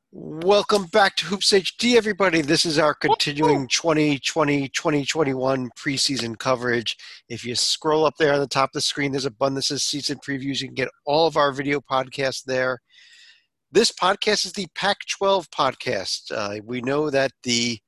Welcome back to Hoops HD, everybody. This is our continuing 2020-2021 preseason coverage. If you scroll up there on the top of the screen, there's a button that says Season Previews. You can get all of our video podcasts there. This podcast is the Pac-12 podcast. We know that the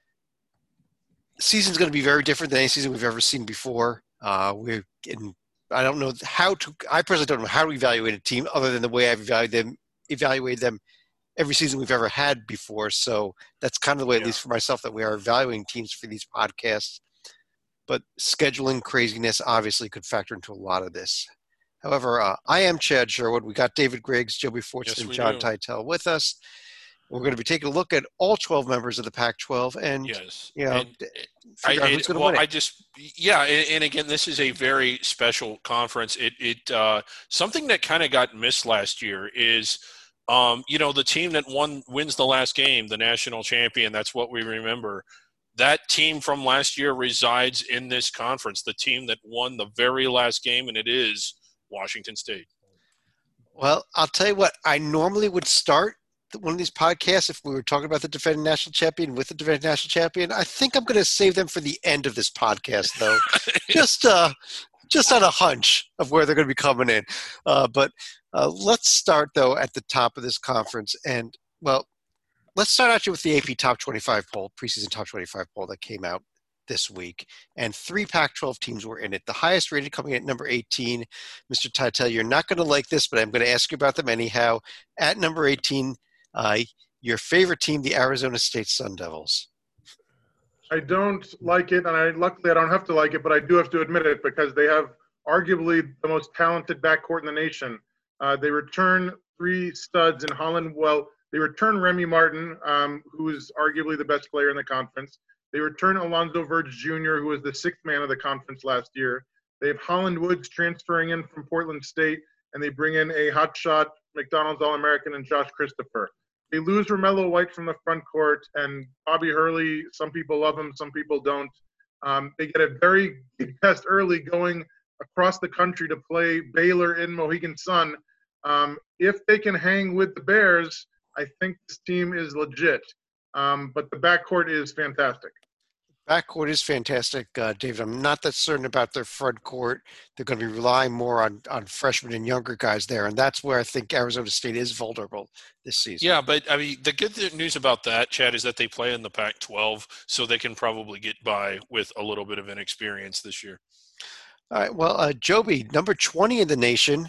season's going to be very different than any season we've ever seen before. I don't know I personally don't know how to evaluate a team other than the way I've evaluated them every season we've ever had before. So that's kind of the way, at least for myself, that we are evaluating teams for these podcasts. But scheduling craziness obviously could factor into a lot of this. However, I am Chad Sherwood. We got David Griggs, Joby Fortson, and John Titel with us. We're going to be taking a look at all 12 members of the Pac-12 and, figure out who's going to win it. And again, this is a very special conference. Something that kind of got missed last year is – the team that wins the last game, the national champion, that's what we remember. That team from last year resides in this conference, the team that won the very last game, and it is Washington State. Well, I'll tell you what, I normally would start one of these podcasts if we were talking about the defending national champion with the defending national champion. I think I'm going to save them for the end of this podcast, though, just on a hunch of where they're going to be coming in. Let's start, though, at the top of this conference. And, let's start actually with the AP Top 25 poll, preseason Top 25 poll that came out this week. And 3 Pac-12 teams were in it. The highest rated coming in at number 18. Mr. Titel, you're not going to like this, but I'm going to ask you about them anyhow. At number 18, your favorite team, the Arizona State Sun Devils. I don't like it, and luckily I don't have to like it, but I do have to admit it because they have arguably the most talented backcourt in the nation. They return 3 studs in Holland. Well, they return Remy Martin, who is arguably the best player in the conference. They return Alonzo Verge Jr., who was the 6th man of the conference last year. They have Holland Woods transferring in from Portland State, and they bring in a hotshot McDonald's All-American and Josh Christopher. They lose Romello White from the front court, and Bobby Hurley, some people love him, some people don't. They get a very big test early going across the country to play Baylor in Mohegan Sun. If they can hang with the Bears, I think this team is legit. But the backcourt is fantastic. Backcourt is fantastic, David. I'm not that certain about their front court. They're going to be relying more on freshmen and younger guys there, and that's where I think Arizona State is vulnerable this season. Yeah, but, the good news about that, Chad, is that they play in the Pac-12, so they can probably get by with a little bit of inexperience this year. All right, well, Joby, number 20 in the nation,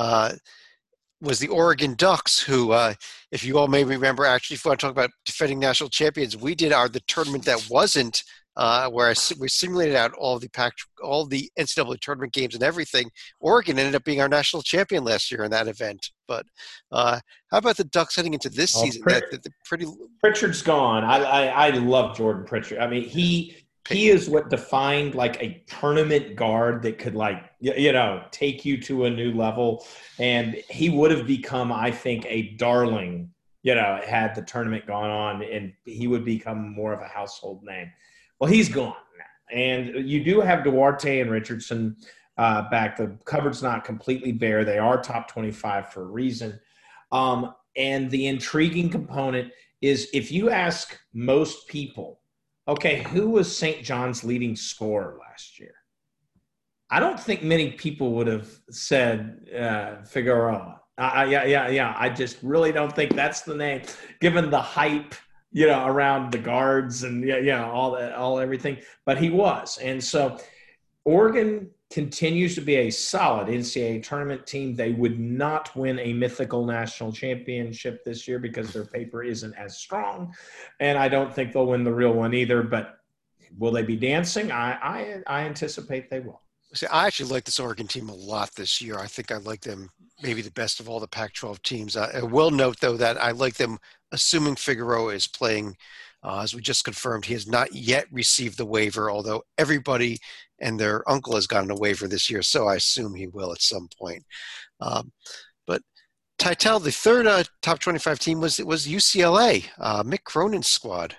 was the Oregon Ducks, who, if you all may remember, actually, if we want to talk about defending national champions, we did the tournament that wasn't, where we simulated out all the NCAA tournament games and everything. Oregon ended up being our national champion last year in that event. But how about the Ducks heading into this season? Pritchard's gone. I love Jordan Pritchard. I mean, he is what defined like a tournament guard that could take you to a new level. And he would have become, I think, a darling, had the tournament gone on, and he would become more of a household name. Well, he's gone now. And you do have Duarte and Richardson back. The cupboard's not completely bare. They are top 25 for a reason. And the intriguing component is if you ask most people, okay, who was St. John's leading scorer last year? I don't think many people would have said Figueroa. I just really don't think that's the name, given the hype, around the guards and everything. But he was, and so Oregon continues to be a solid NCAA tournament team. They would not win a mythical national championship this year because their paper isn't as strong, and I don't think they'll win the real one either. But will they be dancing? I anticipate they will. See, I actually like this Oregon team a lot this year. I think I like them maybe the best of all the Pac-12 teams. I will note, though, that I like them assuming Figueroa is playing. As we just confirmed, he has not yet received the waiver, although everybody and their uncle has gotten a waiver this year, so I assume he will at some point. But Titel, the third top 25 team was UCLA, Mick Cronin's squad.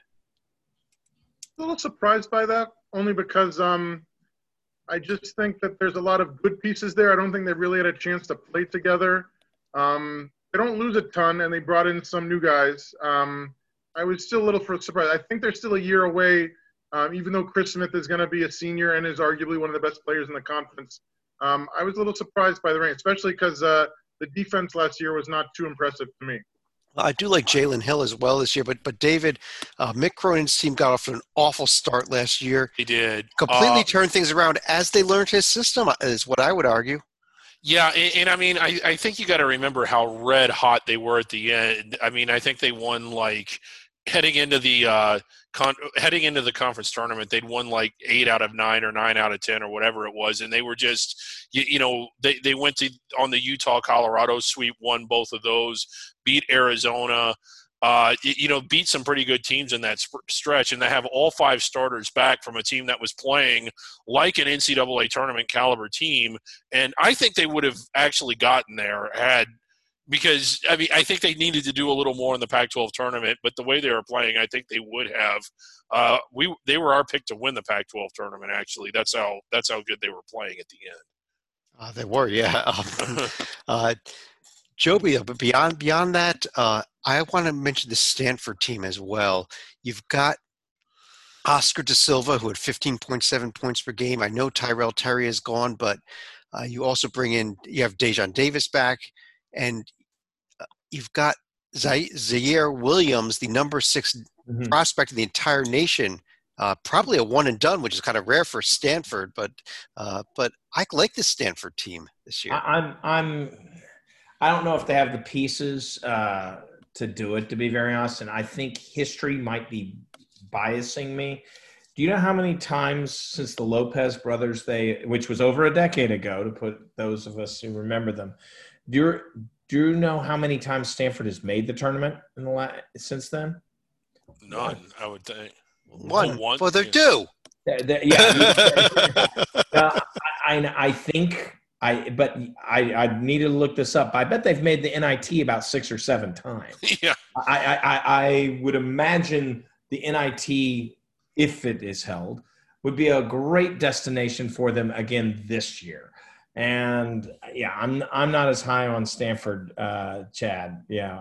A little surprised by that, only because I just think that there's a lot of good pieces there. I don't think they really had a chance to play together. they don't lose a ton, and they brought in some new guys. I was still a little surprised. I think they're still a year away, even though Chris Smith is going to be a senior and is arguably one of the best players in the conference. I was a little surprised by the rank, especially because the defense last year was not too impressive to me. I do like Jalen Hill as well this year, but David, Mick Cronin's team got off to an awful start last year. He did. Completely turned things around as they learned his system, is what I would argue. Yeah, and I mean, I think you got to remember how red hot they were at the end. I mean, I think they won like heading into the conference tournament, they'd won like 8 out of 9 or 9 out of 10 or whatever it was, and they were just, they went on the Utah-Colorado sweep, won both of those, beat Arizona, beat some pretty good teams in that stretch, and they have all 5 starters back from a team that was playing like an NCAA tournament caliber team, and I think they would have actually gotten there because I think they needed to do a little more in the Pac-12 tournament, but the way they were playing, I think they would have. They were our pick to win the Pac-12 tournament. Actually, that's how good they were playing at the end. They were, yeah. Joby, but beyond that, I want to mention the Stanford team as well. You've got Oscar Da Silva, who had 15.7 points per game. I know Tyrell Terry is gone, but you also you have Dejon Davis back, and you've got Zaire Williams, the number 6 prospect in the entire nation, probably a one and done, which is kind of rare for Stanford. But I like this Stanford team this year. I don't know if they have the pieces to do it, to be very honest, and I think history might be biasing me. Do you know how many times since the Lopez brothers, which was over a decade ago, to put those of us who remember them, do you know how many times Stanford has made the tournament since then? None, I would think. One. Well, they're due. I think I needed to look this up. I bet they've made the NIT about 6 or 7 times. Yeah. I would imagine the NIT, if it is held, would be a great destination for them again this year. And yeah, I'm not as high on Stanford, Chad. Yeah,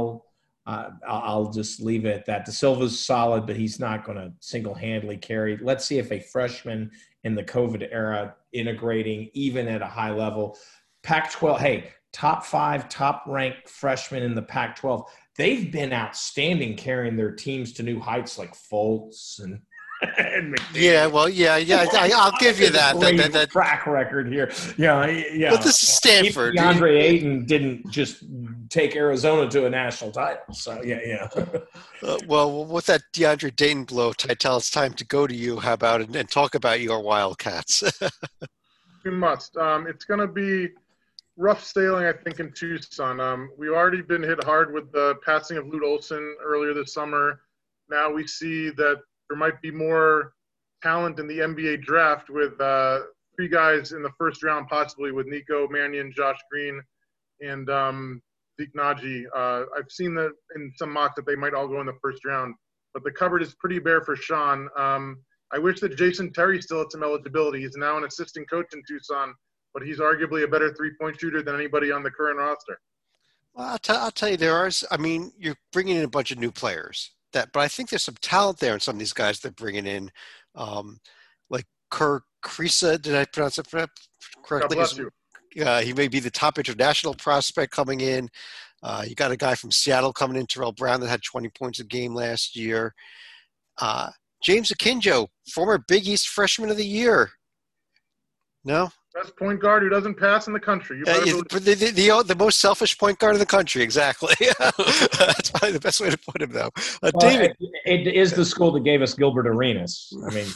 I'll just leave it at that. Da Silva's solid, but he's not going to single-handedly carry. Let's see if a freshman in the COVID era integrating even at a high level. Pac-12, hey, top 5, top-ranked freshmen in the Pac-12. They've been outstanding carrying their teams to new heights like Fultz and yeah, well, yeah. I'll give you that. That track record here. Yeah. But this is Stanford. DeAndre Ayton didn't just take Arizona to a national title. So, yeah. Well, with that DeAndre Dayton blow, Titel, it's time to go to you. How about it? And talk about your Wildcats. We must. It's going to be rough sailing, I think, in Tucson. We've already been hit hard with the passing of Lute Olson earlier this summer. Now we see that there might be more talent in the NBA draft with 3 guys in the first round, possibly with Nico Mannion, Josh Green, and Zeke Naji. I've seen that in some mocks that they might all go in the first round, but the cupboard is pretty bare for Sean. I wish that Jason Terry still had some eligibility. He's now an assistant coach in Tucson, but he's arguably a better three-point shooter than anybody on the current roster. Well, I'll tell you, you're bringing in a bunch of new players. But I think there's some talent there in some of these guys they're bringing in, like Kerr Kriisa. Did I pronounce it correctly? God bless you. He may be the top international prospect coming in. You got a guy from Seattle coming in, Terrell Brown, that had 20 points a game last year. James Akinjo, former Big East Freshman of the Year. No? Best point guard who doesn't pass in the country. The most selfish point guard in the country, exactly. That's probably the best way to put him, though. David, it is the school that gave us Gilbert Arenas. I mean,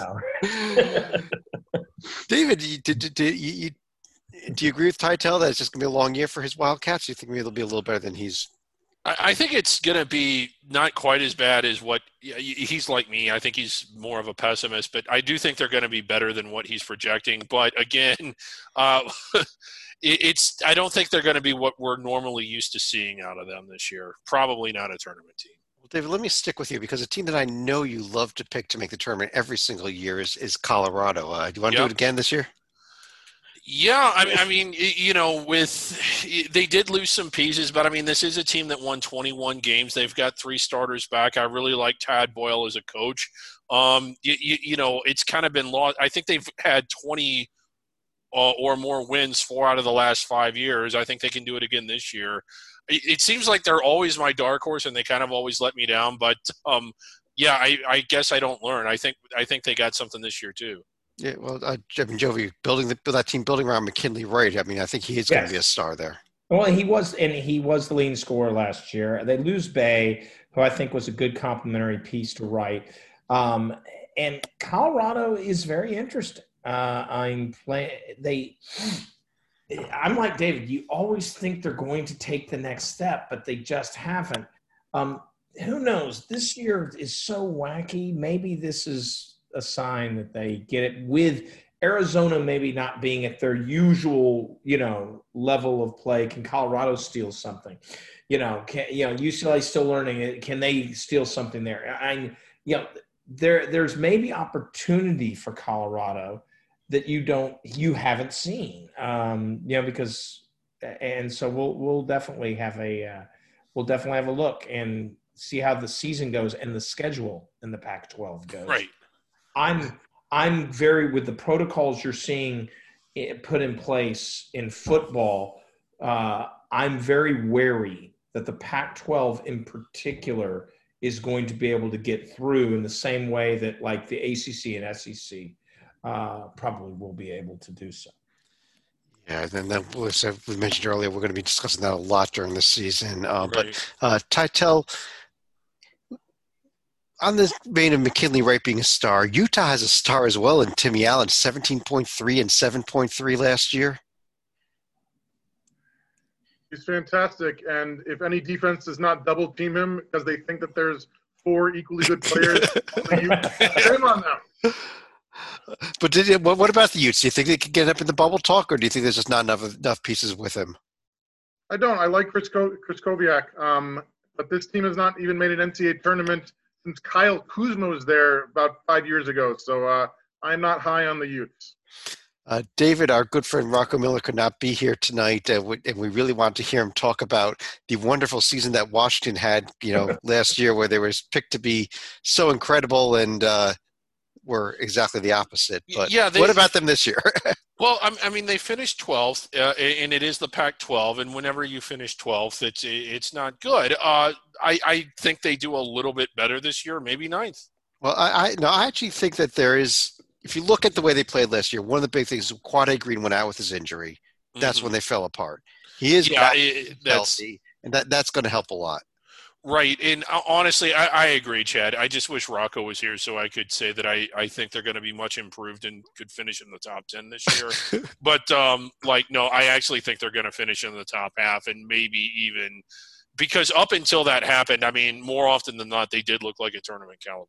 no. David, do you agree with Titel that it's just going to be a long year for his Wildcats? Do you think maybe it'll be a little better than he's? I think it's going to be not quite as bad as what he's like me. I think he's more of a pessimist, but I do think they're going to be better than what he's projecting. But again, I don't think they're going to be what we're normally used to seeing out of them this year. Probably not a tournament team. Well, David, let me stick with you because a team that I know you love to pick to make the tournament every single year is Colorado. Do you want to do it again this year? Yeah, I mean, they did lose some pieces, but I mean, this is a team that won 21 games. They've got 3 starters back. I really like Tad Boyle as a coach. It's kind of been lost. I think they've had 20 or more wins 4 out of the last 5 years. I think they can do it again this year. It seems like they're always my dark horse, and they kind of always let me down. But I guess I don't learn. I think they got something this year too. Yeah, well, Jovi building that team building around McKinley Wright. I mean, I think he is going to be a star there. Well, he was the leading scorer last year. They lose Bay, who I think was a good complementary piece to Wright. And Colorado is very interesting. I'm like David. You always think they're going to take the next step, but they just haven't. Who knows? This year is so wacky. Maybe this is a sign that they get it, with Arizona maybe not being at their usual, level of play. Can Colorado steal something? UCLA still learning it. Can they steal something there? There's maybe opportunity for Colorado that you haven't seen, because, and so we'll definitely have a look and see how the season goes and the schedule in the Pac-12 goes. Right. I'm very, with the protocols you're seeing put in place in football, I'm very wary that the Pac-12 in particular is going to be able to get through in the same way that like the ACC and SEC probably will be able to do so. Yeah, and then as we mentioned earlier, we're going to be discussing that a lot during the season. Right. But Titel, on the vein of McKinley Wright being a star, Utah has a star as well in Timmy Allen, 17.3 and 7.3 last year. He's fantastic, and if any defense does not double team him because they think that there's 4 equally good players, shame on them. But what about the Utes? Do you think they could get up in the bubble talk, or do you think there's just not enough pieces with him? I don't. I like Chris Kobiak, but this team has not even made an NCAA tournament since Kyle Kuzma was there about 5 years ago. So I'm not high on the Utes. David, our good friend Rocco Miller could not be here tonight, and we really want to hear him talk about the wonderful season that Washington had, last year, where they were picked to be so incredible and were exactly the opposite. But what about them this year? Well, I mean, they finished 12th, and it is the Pac-12, and whenever you finish 12th, it's not good. I think they do a little bit better this year, maybe 9th. Well, I actually think that there is. If you look at the way they played last year, one of the big things is Quade Green went out with his injury. That's when they fell apart. He is healthy, and that's going to help a lot. Right, and honestly, I agree, Chad. I just wish Rocco was here so I could say that I think they're going to be much improved and could finish in the top 10 this year. But, no, I actually think they're going to finish in the top half, and maybe even – because up until that happened, I mean, more often than not, they did look like a tournament caliber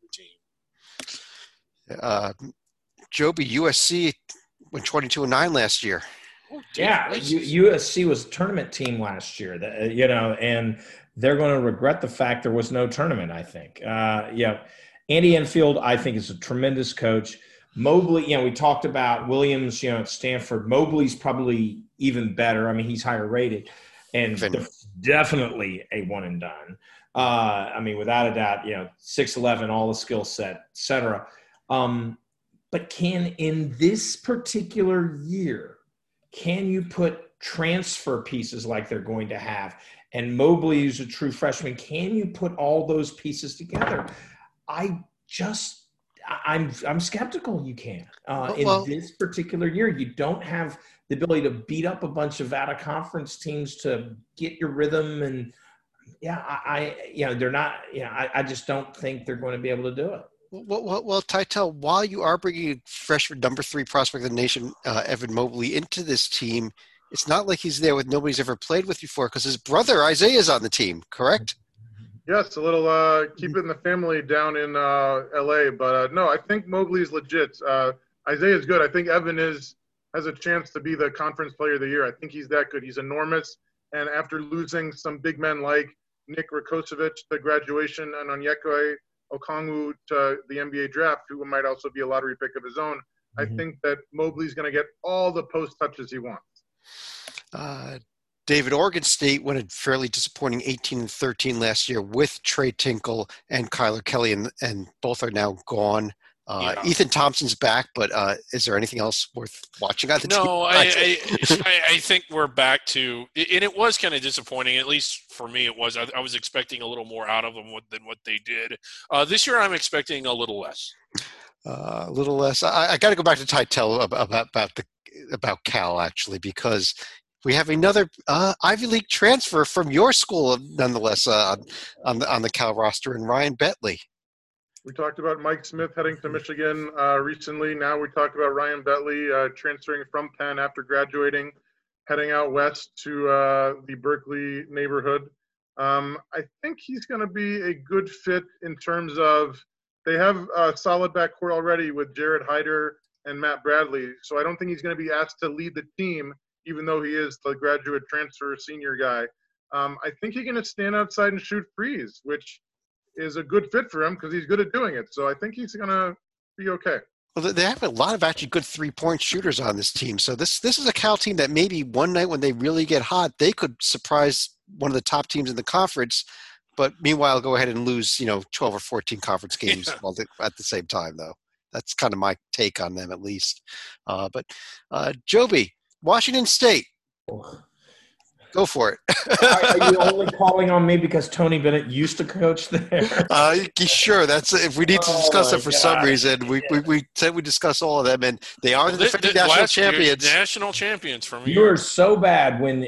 team. Joby, USC went 22-9 last year. Oh, yeah, USC was a tournament team last year, and they're going to regret the fact there was no tournament, I think. Andy Enfield, I think, is a tremendous coach. Mobley, we talked about Williams, at Stanford. Mobley's probably even better. I mean, he's higher rated and definitely a one and done. Without a doubt, 6'11", all the skill set, et cetera. But in this particular year, can you put transfer pieces like they're going to have? And Mobley is a true freshman. Can you put all those pieces together? I'm skeptical you can. In this particular year, you don't have the ability to beat up a bunch of out-of-conference teams to get your rhythm. And, they're not – I just don't think they're going to be able to do it. Well, Titel, while you are bringing freshman number 3 prospect of the nation, Evan Mobley, into this team, it's not like he's there with nobody's ever played with before because his brother Isaiah is on the team, correct? Yes, a little keep it in the family down in L.A. But no, I think Mobley's legit. Isaiah's good. I think Evan has a chance to be the conference player of the year. I think he's that good. He's enormous. And after losing some big men like Nick Rakocevic to graduation and Onyeka Okongwu to the NBA draft, who might also be a lottery pick of his own, I think that Mobley's going to get all the post touches he wants. David, Oregon State went a fairly disappointing 18-13 last year with Trey Tinkle and Kyler Kelly, and both are now gone. Ethan Thompson's back, but is there anything else worth watching on the team? No, I think we're back to – and it was kind of disappointing, at least for me it was. I was expecting a little more out of them than what they did. This year I'm expecting a little less. A little less. I got to go back to Titel about Cal, actually, because – we have another Ivy League transfer from your school, nonetheless, on the Cal roster, and Ryan Betley. We talked about Mike Smith heading to Michigan recently. Now we talked about Ryan Betley transferring from Penn after graduating, heading out west to the Berkeley neighborhood. I think he's going to be a good fit in terms of they have a solid backcourt already with Jared Hyder and Matt Bradley, so I don't think he's going to be asked to lead the team, even though he is the graduate transfer senior guy. I think he's going to stand outside and shoot threes, which is a good fit for him because he's good at doing it. So I think he's going to be okay. Well, they have a lot of actually good three-point shooters on this team. So this is a Cal team that maybe one night when they really get hot, they could surprise one of the top teams in the conference, but meanwhile go ahead and lose 12 or 14 conference games at the same time, though. That's kind of my take on them, at least. But Joby, Washington State. Go for it. Are you only calling on me because Tony Bennett used to coach there? Sure. That's if we need to discuss it for some reason. We said we discuss all of them, and they are the defending national champions. National champions from you are so bad when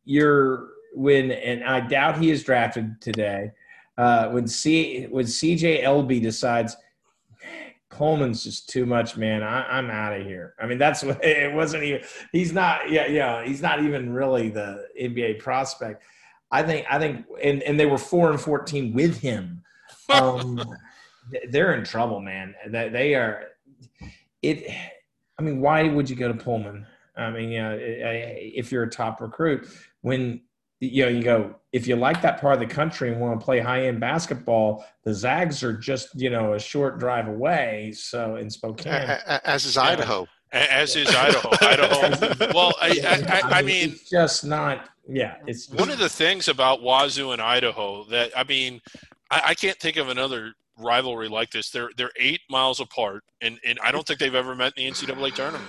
and I doubt he is drafted today. When CJ Elby decides Coleman's just too much, man. I'm out of here. I mean, that's what it wasn't even. He's not. He's not even really the NBA prospect. I think, and they were 4-14 with him. They're in trouble, man. That they are. I mean, why would you go to Pullman? I mean, if you're a top recruit, when you go, if you like that part of the country and want to play high-end basketball, the Zags are just, a short drive away. So in Spokane. As is Idaho. As is Idaho. Well, I mean. It's just not – it's one of the things about Wazoo and Idaho that, I mean, I can't think of another rivalry like this. They're 8 miles apart, and I don't think they've ever met in the NCAA tournament.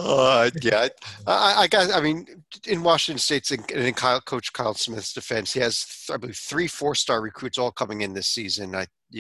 I mean, in Washington State's and in Coach Kyle Smith's defense, he has, I believe, 3 4-star recruits all coming in this season.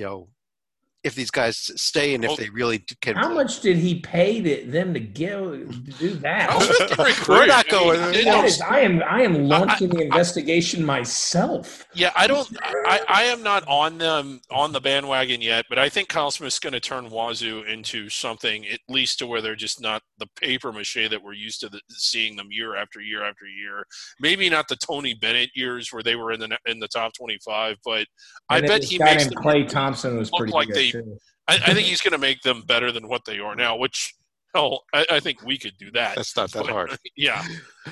If these guys stay and if they really can. How much did he pay them to do that? We're not going. I am launching the investigation myself. Yeah, I am not on the bandwagon yet, but I think Kyle Smith's going to turn Wazoo into something at least to where they're just not the paper mache that we're used to seeing them year after year after year. Maybe not the Tony Bennett years where they were in the top 25, but I bet he makes them. Klay Thompson was pretty like good. I think he's going to make them better than what they are now, which, I think we could do that. That's not that hard. Yeah.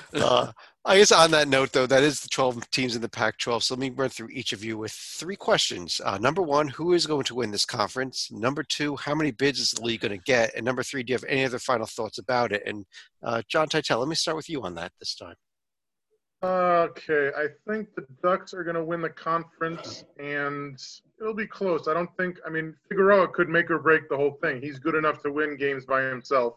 I guess on that note, though, that is the 12 teams in the Pac-12. So let me run through each of you with 3 questions. Number 1, who is going to win this conference? Number 2, how many bids is the league going to get? And number 3, do you have any other final thoughts about it? And John Titel, let me start with you on that this time. Okay, I think the Ducks are going to win the conference, and it'll be close. Figueroa could make or break the whole thing. He's good enough to win games by himself.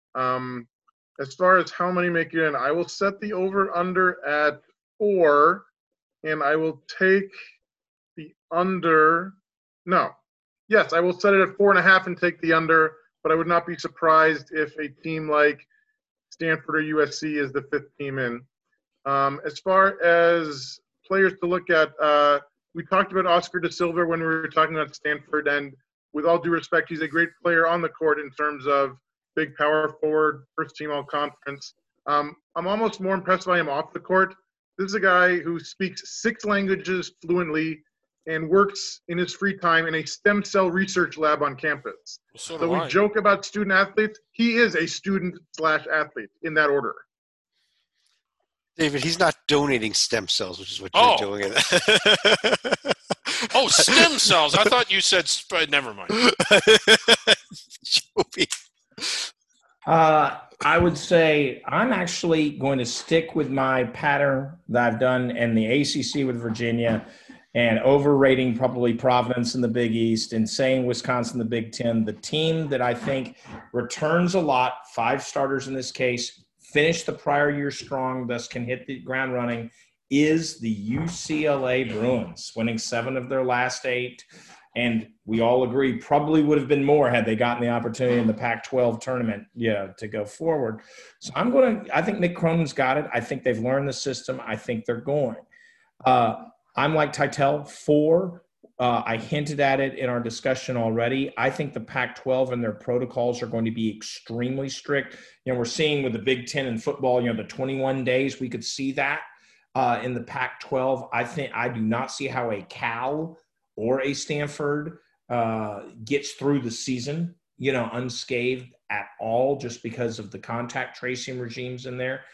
As far as how many make it in, I will set the over-under at 4, and I will take the under. No. Yes, I will set it at 4.5 and take the under, but I would not be surprised if a team like Stanford or USC is the 5th team in. As far as players to look at, we talked about Oscar Da Silva when we were talking about Stanford, and with all due respect, he's a great player on the court in terms of big power forward, first team all conference. I'm almost more impressed by him off the court. This is a guy who speaks 6 languages fluently and works in his free time in a stem cell research lab on campus. So we joke about student athletes. He is a student/athlete in that order. David, he's not donating stem cells, which is what you're doing. Stem cells. I thought you said never mind. I would say I'm actually going to stick with my pattern that I've done in the ACC with Virginia and overrating probably Providence in the Big East and saying Wisconsin, the Big Ten. The team that I think returns a lot, 5 starters in this case, finished the prior year strong, thus can hit the ground running, is the UCLA Bruins, winning 7 of their last 8. And we all agree probably would have been more had they gotten the opportunity in the Pac-12 tournament, to go forward. So I think Nick Cronin's got it. I think they've learned the system. I think they're going. I'm like Titel, 4. I hinted at it in our discussion already. I think the Pac-12 and their protocols are going to be extremely strict. We're seeing with the Big Ten in football, the 21 days, we could see that in the Pac-12. I do not see how a Cal or a Stanford gets through the season, unscathed at all, just because of the contact tracing regimes in there.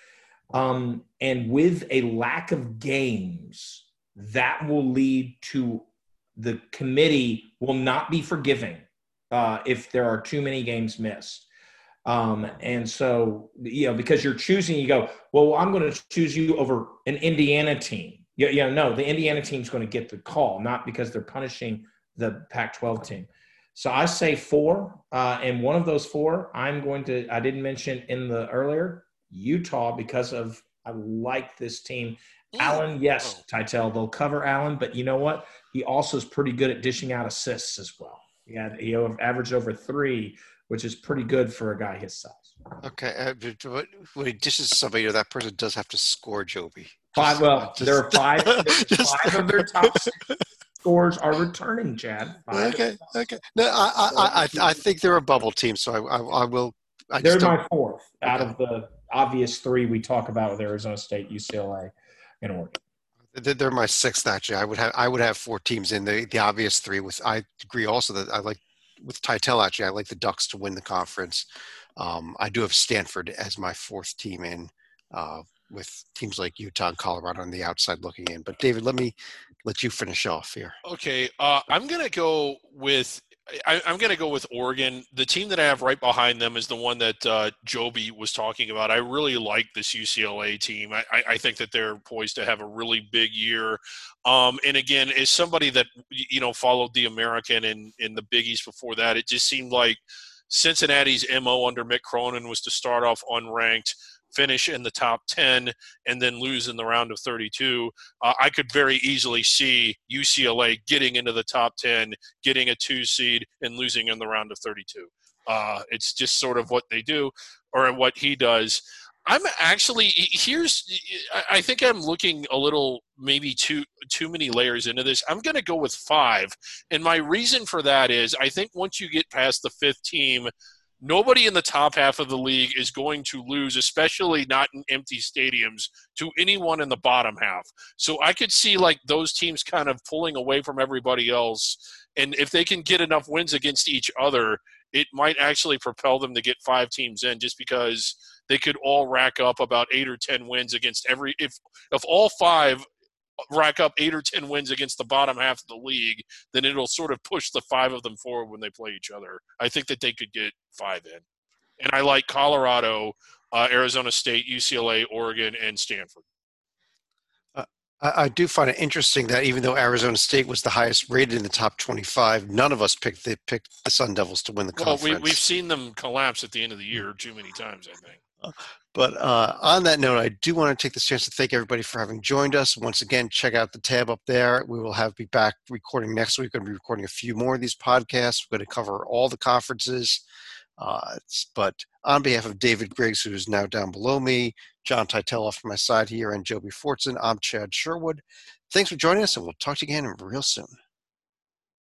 And with a lack of games, that will lead to the committee will not be forgiving if there are too many games missed. And so, because you're choosing, you go, well, I'm going to choose you over an Indiana team. No, the Indiana team's going to get the call, not because they're punishing the Pac-12 team. So I say 4, and one of those 4, I didn't mention in the earlier, Utah, because of I like this team. Allen, yes, Titel, they'll cover Allen, but you know what? He also is pretty good at dishing out assists as well. He averaged over 3, which is pretty good for a guy his size. Okay, when he dishes somebody, that person does have to score, Joby. 5. Well, there are 5. 5 of their top 6 scores are returning, Chad. 5. Okay. No, I think they're a bubble team, so I will. They're my 4th out of the obvious 3 we talk about with Arizona State, UCLA, and Oregon. They're my 6th, actually. I would have 4 teams in the obvious 3. I agree also that I like with Titel. Actually, I like the Ducks to win the conference. I do have Stanford as my 4th team in, with teams like Utah and Colorado on the outside looking in. But David, let me let you finish off here. Okay, I'm gonna go with Oregon. The team that I have right behind them is the one that Joby was talking about. I really like this UCLA team. I think that they're poised to have a really big year. And again, as somebody that followed the American and in the Big East before that, it just seemed like Cincinnati's MO under Mick Cronin was to start off unranked, finish in the top 10, and then lose in the round of 32. I could very easily see UCLA getting into the top 10, getting a 2 seed, and losing in the round of 32. It's just sort of what they do, or what he does. I'm actually I think I'm looking a little maybe too many layers into this. I'm going to go with 5, and my reason for that is I think once you get past the 5th team, nobody in the top half of the league is going to lose, especially not in empty stadiums, to anyone in the bottom half. So I could see like those teams kind of pulling away from everybody else. And if they can get enough wins against each other, it might actually propel them to get 5 teams in, just because they could all rack up about 8 or 10 wins against if all 5 rack up 8 or 10 wins against the bottom half of the league, then it'll sort of push the 5 of them forward when they play each other. I think that they could get 5 in. And I like Colorado, Arizona State, UCLA, Oregon, and Stanford. I do find it interesting that even though Arizona State was the highest rated in the top 25, none of us picked the Sun Devils to win the conference. Well, we've seen them collapse at the end of the year too many times, I think. But on that note, I do want to take this chance to thank everybody for having joined us. Once again, check out the tab up there. We will be back recording next week. We're going to be recording a few more of these podcasts. We're going to cover all the conferences. But on behalf of David Griggs, who is now down below me, John Titel off to my side here, and Joby Fortson, I'm Chad Sherwood. Thanks for joining us, and we'll talk to you again real soon.